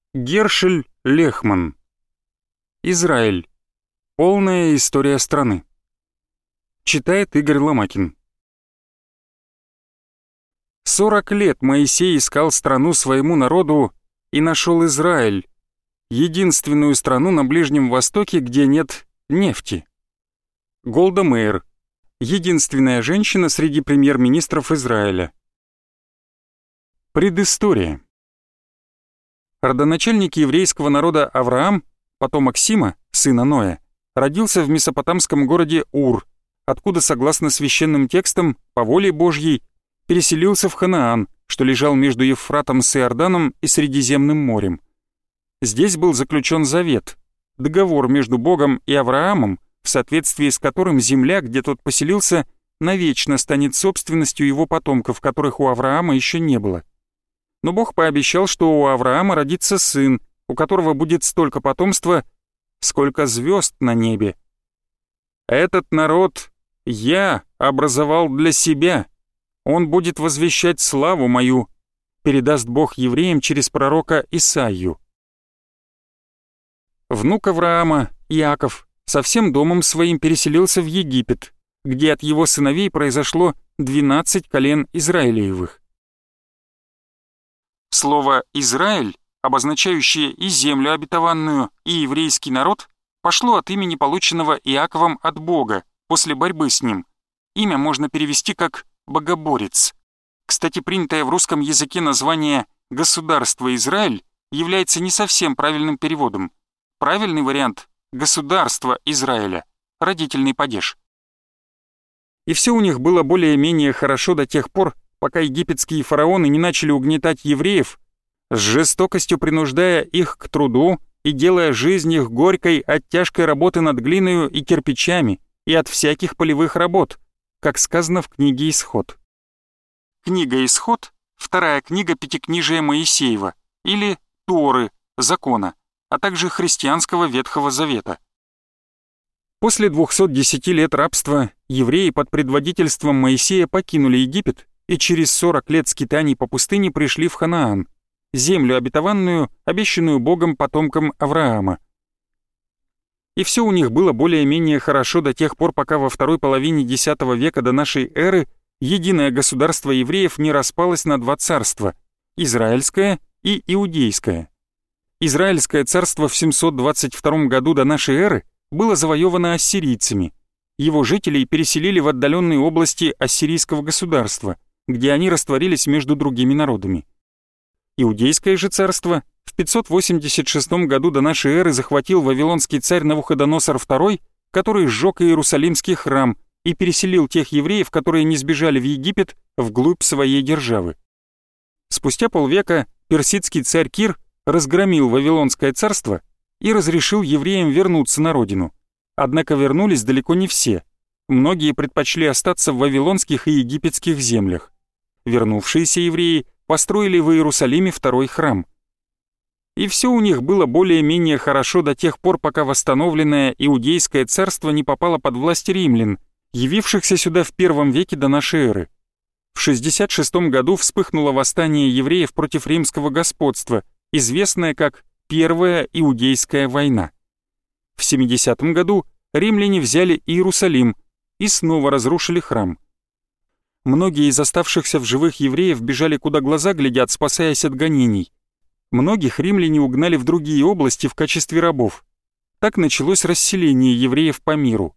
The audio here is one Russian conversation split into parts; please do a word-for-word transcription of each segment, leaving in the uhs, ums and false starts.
Гершель Лехман. Израиль. Полная история страны. Читает Игорь Ломакин. Сорок лет Моисей искал страну своему народу и нашел Израиль, единственную страну на Ближнем Востоке, где нет нефти. Голда Меир. Единственная женщина среди премьер-министров Израиля. Предыстория. Родоначальник еврейского народа Авраам, потомок Сима, сына Ноя, родился в месопотамском городе Ур, откуда, согласно священным текстам, по воле Божьей, переселился в Ханаан, что лежал между Евфратом с Иорданом и Средиземным морем. Здесь был заключен завет, договор между Богом и Авраамом, в соответствии с которым земля, где тот поселился, навечно станет собственностью его потомков, которых у Авраама еще не было. Но Бог пообещал, что у Авраама родится сын, у которого будет столько потомства, сколько звезд на небе. Этот народ я образовал для себя. Он будет возвещать славу мою, передаст Бог евреям через пророка Исаию. Внук Авраама, Иаков, со всем домом своим переселился в Египет, где от его сыновей произошло двенадцать колен Израилевых. Слово «Израиль», обозначающее и землю обетованную, и еврейский народ, пошло от имени, полученного Иаковом от Бога, после борьбы с ним. Имя можно перевести как «богоборец». Кстати, принятое в русском языке название «Государство Израиль» является не совсем правильным переводом. Правильный вариант — «Государство Израиля», родительный падеж. И все у них было более-менее хорошо до тех пор, пока египетские фараоны не начали угнетать евреев, с жестокостью принуждая их к труду и делая жизнь их горькой от тяжкой работы над глиною и кирпичами и от всяких полевых работ, как сказано в книге «Исход». Книга «Исход» — вторая книга Пятикнижия Моисеева, или Торы, закона, а также христианского Ветхого Завета. После двухсот десяти лет рабства евреи под предводительством Моисея покинули Египет и через сорок лет скитаний по пустыне пришли в Ханаан, землю обетованную, обещанную Богом потомкам Авраама. И все у них было более-менее хорошо до тех пор, пока во второй половине десятого века до нашей эры единое государство евреев не распалось на два царства — Израильское и Иудейское. Израильское царство в семьсот двадцать втором году до нашей эры было завоевано ассирийцами. Его жителей переселили в отдаленные области ассирийского государства, где они растворились между другими народами. Иудейское же царство в пятьсот восемьдесят шестом году до нашей эры захватил вавилонский царь Навуходоносор второй, который сжег Иерусалимский храм и переселил тех евреев, которые не сбежали в Египет, вглубь своей державы. Спустя полвека персидский царь Кир разгромил Вавилонское царство и разрешил евреям вернуться на родину. Однако вернулись далеко не все. Многие предпочли остаться в вавилонских и египетских землях. Вернувшиеся евреи построили в Иерусалиме второй храм. И все у них было более-менее хорошо до тех пор, пока восстановленное Иудейское царство не попало под власть римлян, явившихся сюда в первом веке до нашей эры. В шестьдесят шестом году вспыхнуло восстание евреев против римского господства, известное как Первая Иудейская война. В семидесятом году римляне взяли Иерусалим и снова разрушили храм. Многие из оставшихся в живых евреев бежали, куда глаза глядят, спасаясь от гонений. Многих римляне угнали в другие области в качестве рабов. Так началось расселение евреев по миру.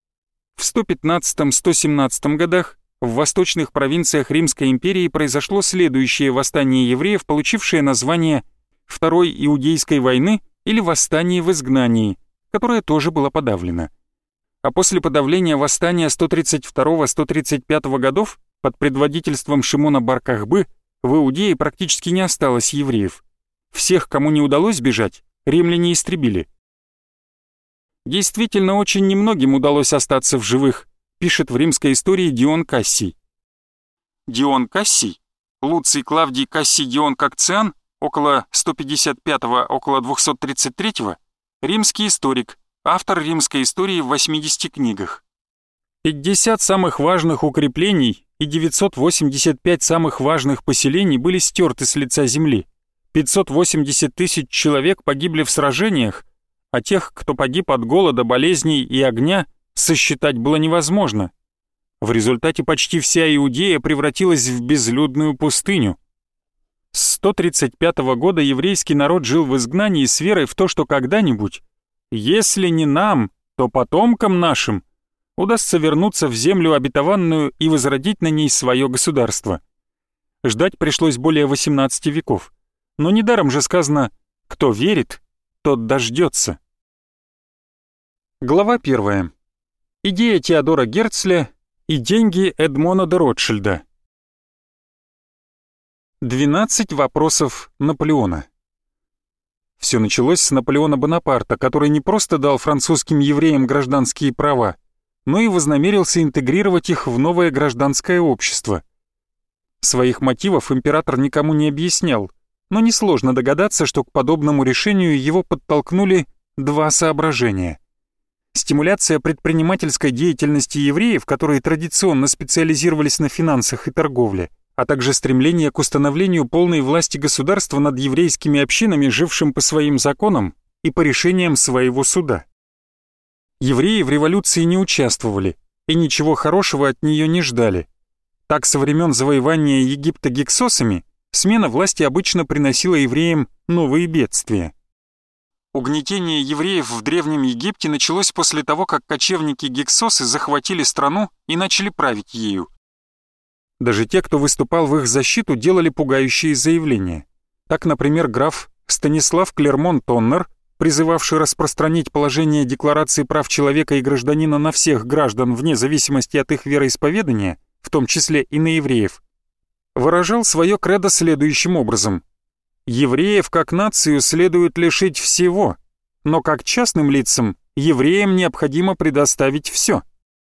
В сто пятнадцатом — сто семнадцатом годах в восточных провинциях Римской империи произошло следующее восстание евреев, получившее название Второй Иудейской войны или Восстание в изгнании, которое тоже было подавлено. А после подавления восстания сто тридцать второго — сто тридцать пятого годов под предводительством Шимона бар-Кохбы в Иудее практически не осталось евреев. Всех, кому не удалось бежать, римляне истребили. Действительно, очень немногим удалось остаться в живых, пишет в римской истории Дион Кассий. Дион Кассий, Луций Клавдий Кассий Дион Кокциан, около сто пятьдесят пятого — около двухсот тридцать третьего, римский историк, автор римской истории в восьмидесяти книгах. пятьдесят самых важных укреплений и девятьсот восемьдесят пять самых важных поселений были стерты с лица земли. пятьсот восемьдесят тысяч человек погибли в сражениях, а тех, кто погиб от голода, болезней и огня, сосчитать было невозможно. В результате почти вся Иудея превратилась в безлюдную пустыню. С сто тридцать пятого года еврейский народ жил в изгнании с верой в то, что когда-нибудь, если не нам, то потомкам нашим, удастся вернуться в землю обетованную и возродить на ней свое государство. Ждать пришлось более восемнадцати веков. Но недаром же сказано «кто верит, тот дождется». Глава первая. Идея Теодора Герцля и деньги Эдмона де Ротшильда. двенадцать вопросов Наполеона. Все началось с Наполеона Бонапарта, который не просто дал французским евреям гражданские права, но и вознамерился интегрировать их в новое гражданское общество. Своих мотивов император никому не объяснял, но несложно догадаться, что к подобному решению его подтолкнули два соображения. Стимуляция предпринимательской деятельности евреев, которые традиционно специализировались на финансах и торговле, а также стремление к установлению полной власти государства над еврейскими общинами, жившим по своим законам и по решениям своего суда. Евреи в революции не участвовали и ничего хорошего от нее не ждали. Так, со времен завоевания Египта гиксосами смена власти обычно приносила евреям новые бедствия. Угнетение евреев в Древнем Египте началось после того, как кочевники-гиксосы захватили страну и начали править ею. Даже те, кто выступал в их защиту, делали пугающие заявления. Так, например, граф Станислав Клермон-Тоннер, призывавший распространить положение Декларации прав человека и гражданина на всех граждан вне зависимости от их вероисповедания, в том числе и на евреев, выражал свое кредо следующим образом: «Евреев как нацию следует лишить всего, но как частным лицам евреям необходимо предоставить все».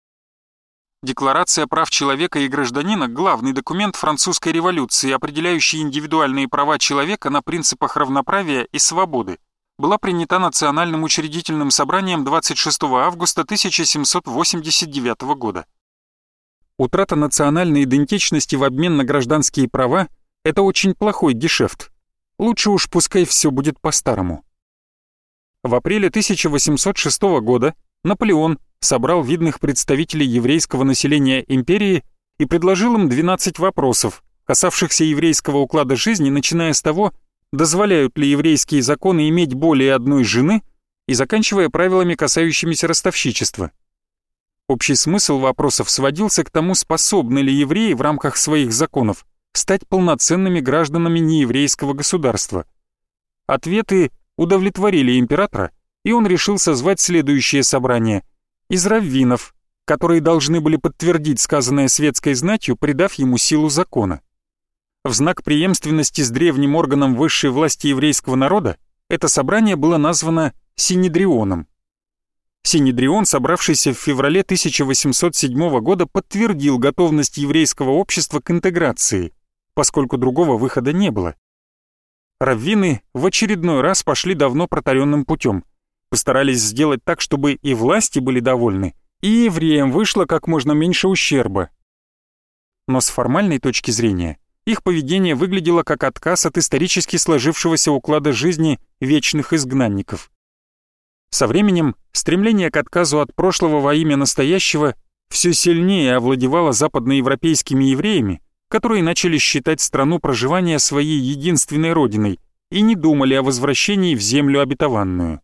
Декларация прав человека и гражданина – главный документ французской революции, определяющий индивидуальные права человека на принципах равноправия и свободы, была принята Национальным учредительным собранием двадцать шестого августа тысяча семьсот восемьдесят девятого года. Утрата национальной идентичности в обмен на гражданские права – это очень плохой гешефт. Лучше уж пускай все будет по-старому. В апреле тысяча восемьсот шестого года Наполеон собрал видных представителей еврейского населения империи и предложил им двенадцать вопросов, касавшихся еврейского уклада жизни, начиная с того, дозволяют ли еврейские законы иметь более одной жены, и заканчивая правилами, касающимися ростовщичества. Общий смысл вопросов сводился к тому, способны ли евреи в рамках своих законов стать полноценными гражданами нееврейского государства. Ответы удовлетворили императора, и он решил созвать следующее собрание из раввинов, которые должны были подтвердить сказанное светской знатью, придав ему силу закона. В знак преемственности с древним органом высшей власти еврейского народа это собрание было названо Синедрионом. Синедрион, собравшийся в феврале тысяча восемьсот седьмого года, подтвердил готовность еврейского общества к интеграции, поскольку другого выхода не было. Раввины в очередной раз пошли давно протаренным путем, постарались сделать так, чтобы и власти были довольны, и евреям вышло как можно меньше ущерба. Но с формальной точки зрения их поведение выглядело как отказ от исторически сложившегося уклада жизни вечных изгнанников. Со временем стремление к отказу от прошлого во имя настоящего все сильнее овладевало западноевропейскими евреями, которые начали считать страну проживания своей единственной родиной и не думали о возвращении в землю обетованную.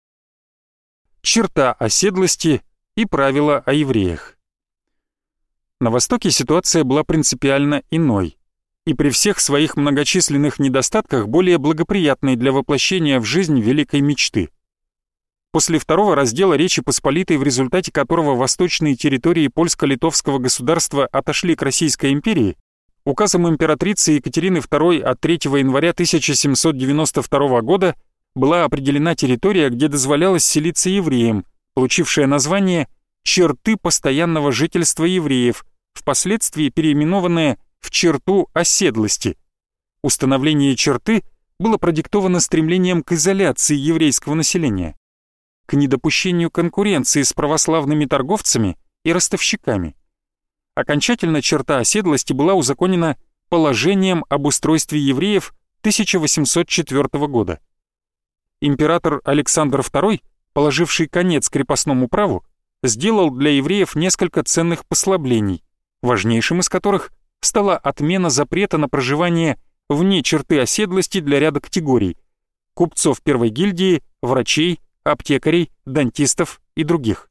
Черта оседлости и правила о евреях. На Востоке ситуация была принципиально иной и при всех своих многочисленных недостатках более благоприятной для воплощения в жизнь великой мечты. После второго раздела Речи Посполитой, в результате которого восточные территории польско-литовского государства отошли к Российской империи, указом императрицы Екатерины второй от третьего января тысяча семьсот девяносто второго года была определена территория, где дозволялось селиться евреям, получившая название «Черты постоянного жительства евреев», впоследствии переименованная в «Черту оседлости». Установление черты было продиктовано стремлением к изоляции еврейского населения, к недопущению конкуренции с православными торговцами и ростовщиками. Окончательно черта оседлости была узаконена положением об устройстве евреев тысяча восемьсот четвёртого года. Император Александр второй, положивший конец крепостному праву, сделал для евреев несколько ценных послаблений, важнейшим из которых стала отмена запрета на проживание вне черты оседлости для ряда категорий – купцов первой гильдии, врачей, аптекарей, дантистов и других.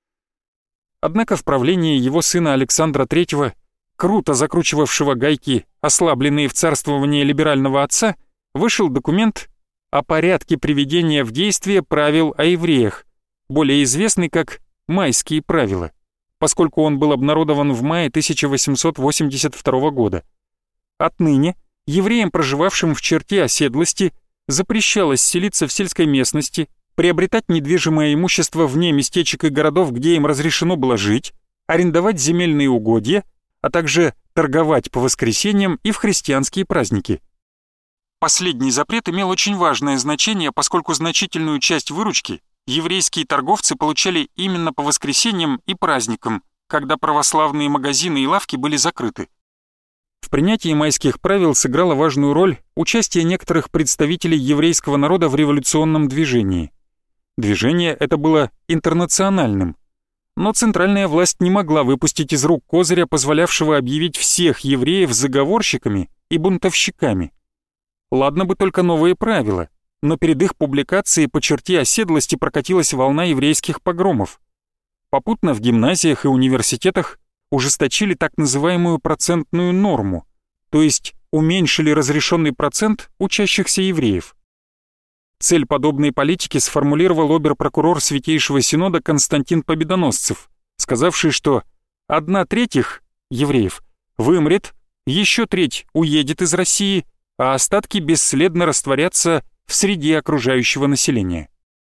Однако в правлении его сына Александра третьего, круто закручивавшего гайки, ослабленные в царствование либерального отца, вышел документ о порядке приведения в действие правил о евреях, более известный как «Майские правила», поскольку он был обнародован в мае тысяча восемьсот восемьдесят второго года. Отныне евреям, проживавшим в черте оседлости, запрещалось селиться в сельской местности, приобретать недвижимое имущество вне местечек и городов, где им разрешено было жить, арендовать земельные угодья, а также торговать по воскресеньям и в христианские праздники. Последний запрет имел очень важное значение, поскольку значительную часть выручки еврейские торговцы получали именно по воскресеньям и праздникам, когда православные магазины и лавки были закрыты. В принятии майских правил сыграло важную роль участие некоторых представителей еврейского народа в революционном движении. Движение это было интернациональным, но центральная власть не могла выпустить из рук козыря, позволявшего объявить всех евреев заговорщиками и бунтовщиками. Ладно бы только новые правила, но перед их публикацией по черте оседлости прокатилась волна еврейских погромов. Попутно в гимназиях и университетах ужесточили так называемую процентную норму, то есть уменьшили разрешенный процент учащихся евреев. Цель подобной политики сформулировал обер-прокурор Святейшего Синода Константин Победоносцев, сказавший, что одна треть их, евреев, вымрет, еще треть уедет из России, а остатки бесследно растворятся в среде окружающего населения.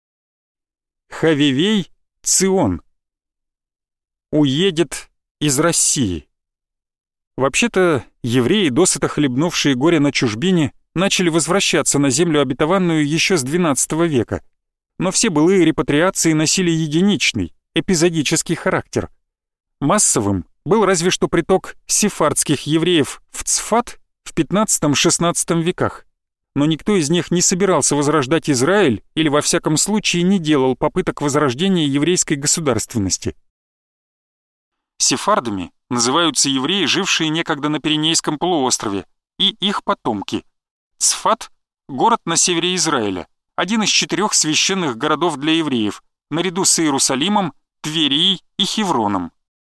Хавивей Цион уедет из России. Вообще-то, евреи, досыта хлебнувшие горе на чужбине, начали возвращаться на землю обетованную еще с двенадцатого века, но все былые репатриации носили единичный, эпизодический характер. Массовым был разве что приток сефардских евреев в Цфат в пятнадцатом-шестнадцатом веках, но никто из них не собирался возрождать Израиль или во всяком случае не делал попыток возрождения еврейской государственности. Сефардами называются евреи, жившие некогда на Пиренейском полуострове, и их потомки. Цфат – город на севере Израиля, один из четырех священных городов для евреев, наряду с Иерусалимом, Тверией и Хевроном.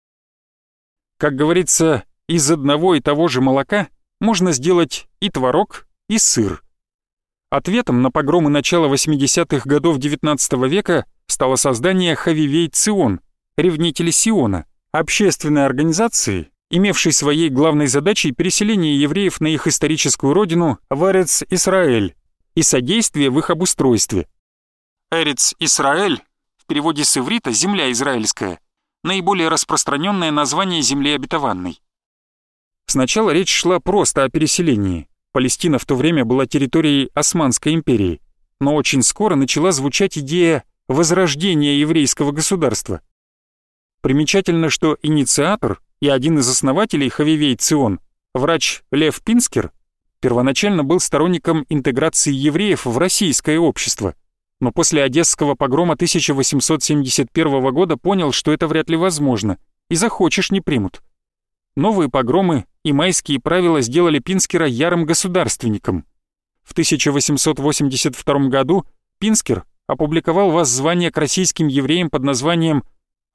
Как говорится, из одного и того же молока можно сделать и творог, и сыр. Ответом на погромы начала восьмидесятых годов девятнадцатого века стало создание Хавивей Цион, ревнители Сиона, общественной организации, имевшей своей главной задачей переселение евреев на их историческую родину в Эрец-Исраэль и содействие в их обустройстве. Эрец-Исраэль, в переводе с иврита «земля израильская», наиболее распространенное название земли обетованной. Сначала речь шла просто о переселении. Палестина в то время была территорией Османской империи, но очень скоро начала звучать идея возрождения еврейского государства. Примечательно, что инициатор и один из основателей Хавивей Цион, врач Лев Пинскер, первоначально был сторонником интеграции евреев в российское общество, но после Одесского погрома тысяча восемьсот семьдесят первого года понял, что это вряд ли возможно, и захочешь не примут. Новые погромы и майские правила сделали Пинскера ярым государственником. В тысяча восемьсот восемьдесят втором году Пинскер опубликовал воззвание к российским евреям под названием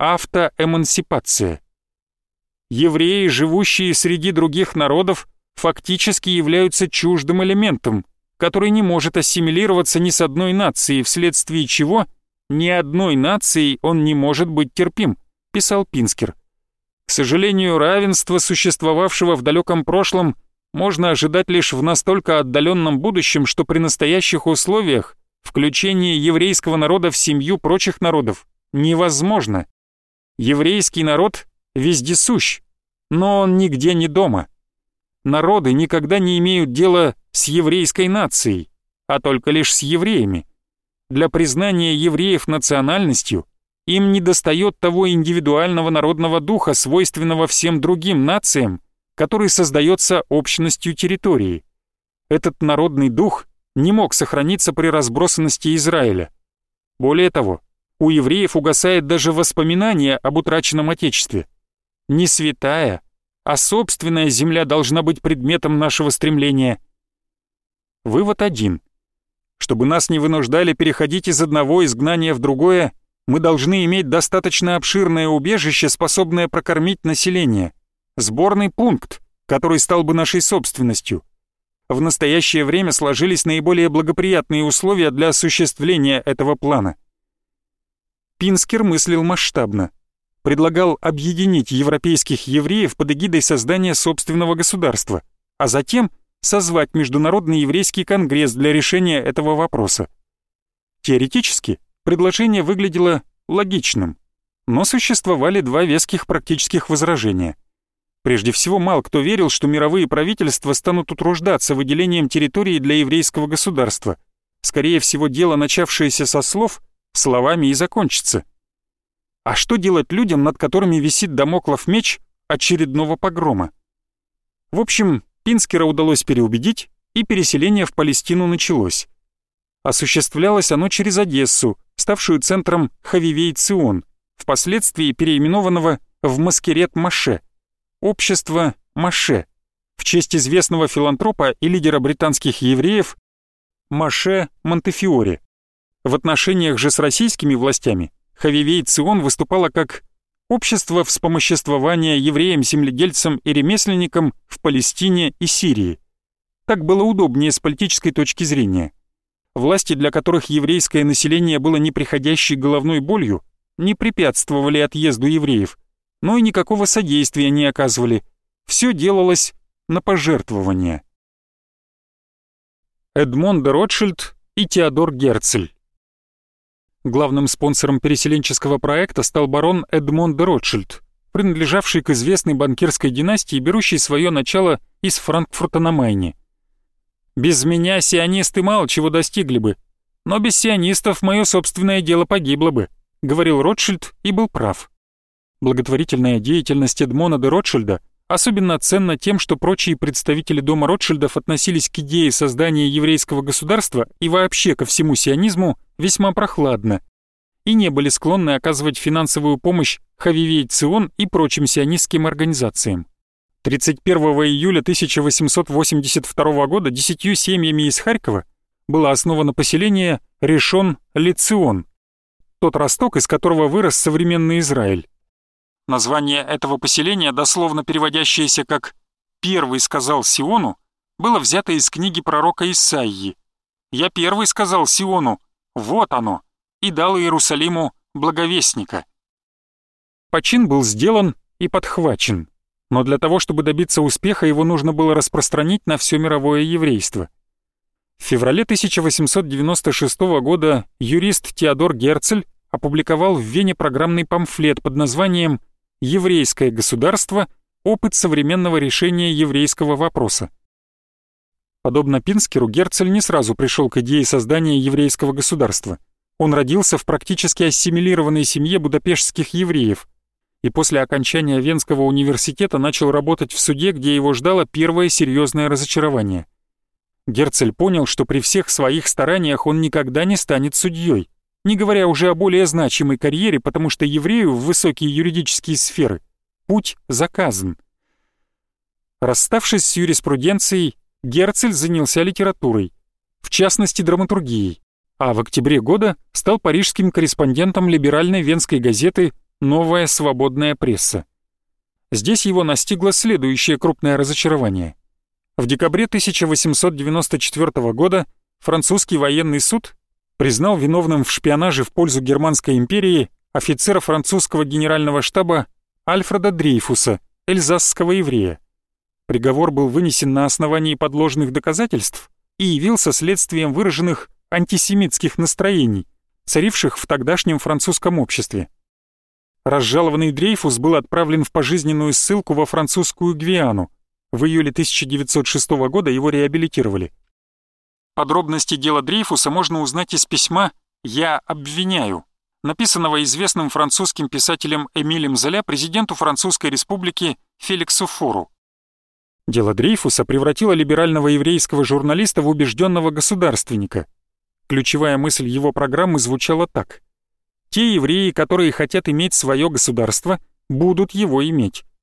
«Автоэмансипация». Евреи, живущие среди других народов, фактически являются чуждым элементом, который не может ассимилироваться ни с одной нацией, вследствие чего ни одной нацией он не может быть терпим, писал Пинскер. К сожалению, равенство, существовавшего в далеком прошлом, можно ожидать лишь в настолько отдаленном будущем, что при настоящих условиях включение еврейского народа в семью прочих народов невозможно. Еврейский народ вездесущ, но он нигде не дома. Народы никогда не имеют дела с еврейской нацией, а только лишь с евреями. Для признания евреев национальностью им недостает того индивидуального народного духа, свойственного всем другим нациям, который создается общностью территории. этот народный дух не мог сохраниться при разбросанности Израиля. Более того, у евреев угасает даже воспоминание об утраченном Отечестве. Не святая, а собственная земля должна быть предметом нашего стремления. Вывод один. Чтобы нас не вынуждали переходить из одного изгнания в другое, мы должны иметь достаточно обширное убежище, способное прокормить население. Сборный пункт, который стал бы нашей собственностью. В настоящее время сложились наиболее благоприятные условия для осуществления этого плана. Пинскер мыслил масштабно. Предлагал объединить европейских евреев под эгидой создания собственного государства, а затем созвать Международный еврейский конгресс для решения этого вопроса. Теоретически предложение выглядело логичным, но существовали два веских практических возражения. Прежде всего, мало кто верил, что мировые правительства станут утруждаться выделением территории для еврейского государства. Скорее всего, дело, начавшееся со слов, словами и закончится. А что делать людям, над которыми висит дамоклов меч очередного погрома? В общем, Пинскера удалось переубедить, и переселение в Палестину началось. Осуществлялось оно через Одессу, ставшую центром Хавивей-Цион, впоследствии переименованного в Маскерет-Моше, общество Моше, в честь известного филантропа и лидера британских евреев Моше Монтефиоре. В отношениях же с российскими властями Хавивей-Цион выступала как общество вспомоществования евреям-земледельцам и ремесленникам в Палестине и Сирии. Так было удобнее с политической точки зрения. Власти, для которых еврейское население было неприходящей головной болью, не препятствовали отъезду евреев, но и никакого содействия не оказывали. Все делалось на пожертвования. Эдмон де Ротшильд и Теодор Герцль. Главным спонсором переселенческого проекта стал барон Эдмон де Ротшильд, принадлежавший к известной банкирской династии, берущей свое начало из Франкфурта на Майне. «Без меня сионисты мало чего достигли бы, но без сионистов мое собственное дело погибло бы», — говорил Ротшильд и был прав. Благотворительная деятельность Эдмона де Ротшильда особенно ценна тем, что прочие представители дома Ротшильдов относились к идее создания еврейского государства и вообще ко всему сионизму весьма прохладно и не были склонны оказывать финансовую помощь Хавивей-Цион и прочим сионистским организациям. тридцать первого июля тысяча восемьсот восемьдесят второго года десятью семьями из Харькова было основано поселение Ришон-Ле-Цион, тот росток, из которого вырос современный Израиль. Название этого поселения, дословно переводящееся как «первый сказал Сиону», было взято из книги пророка Исаии. «Я первый сказал Сиону, вот оно, и дал Иерусалиму благовестника». Почин был сделан и подхвачен, но для того, чтобы добиться успеха, его нужно было распространить на все мировое еврейство. В феврале тысяча восемьсот девяносто шестого года юрист Теодор Герцль опубликовал в Вене программный памфлет под названием «Еврейское государство. Опыт современного решения еврейского вопроса». Подобно Пинскеру, Герцль не сразу пришел к идее создания еврейского государства. Он родился в практически ассимилированной семье будапештских евреев и после окончания Венского университета начал работать в суде, где его ждало первое серьезное разочарование. Герцль понял, что при всех своих стараниях он никогда не станет судьей, не говоря уже о более значимой карьере, потому что еврею в высокие юридические сферы путь заказан. Расставшись с юриспруденцией, Герцль занялся литературой, в частности драматургией, а в октябре года стал парижским корреспондентом либеральной венской газеты «Новая свободная пресса». Здесь его настигло следующее крупное разочарование. В декабре тысяча восемьсот девяносто четвёртого года французский военный суд признал виновным в шпионаже в пользу Германской империи офицера французского генерального штаба Альфреда Дрейфуса, эльзасского еврея. Приговор был вынесен на основании подложных доказательств и явился следствием выраженных антисемитских настроений, царивших в тогдашнем французском обществе. Разжалованный Дрейфус был отправлен в пожизненную ссылку во французскую Гвиану. В июле тысяча девятьсот шестого года его реабилитировали. Подробности дела Дрейфуса можно узнать из письма «Я обвиняю», написанного известным французским писателем Эмилем Золя президенту Французской республики Феликсу Фору. Дело Дрейфуса превратило либерального еврейского журналиста в убежденного государственника. Ключевая мысль его программы звучала так: те евреи, которые хотят иметь свое государство, будут его иметь.